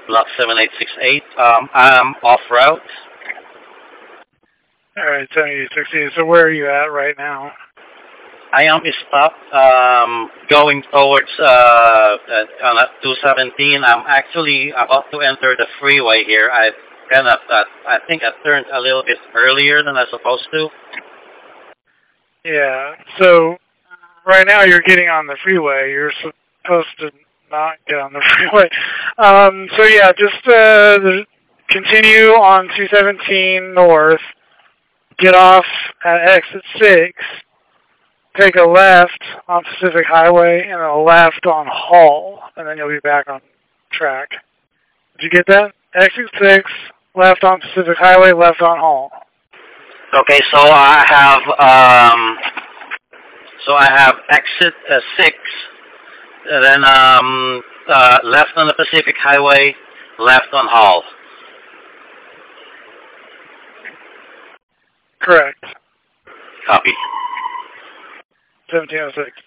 Block 7868. I'm off route. All right, 7868. So where are you at right now? I am stopped going towards on 217. I'm actually about to enter the freeway here. I think I turned a little bit earlier than I was supposed to. Yeah. So right now you're getting on the freeway. You're supposed to not get on the freeway. So yeah, just continue on 217 north. Get off at exit 6. Take a left on Pacific Highway and a left on Hall, and then you'll be back on track. Did you get that? Exit 6, left on Pacific Highway, left on Hall. Okay, so I have exit 6, and then left on the Pacific Highway, left on Hall. Correct. Copy. 1706.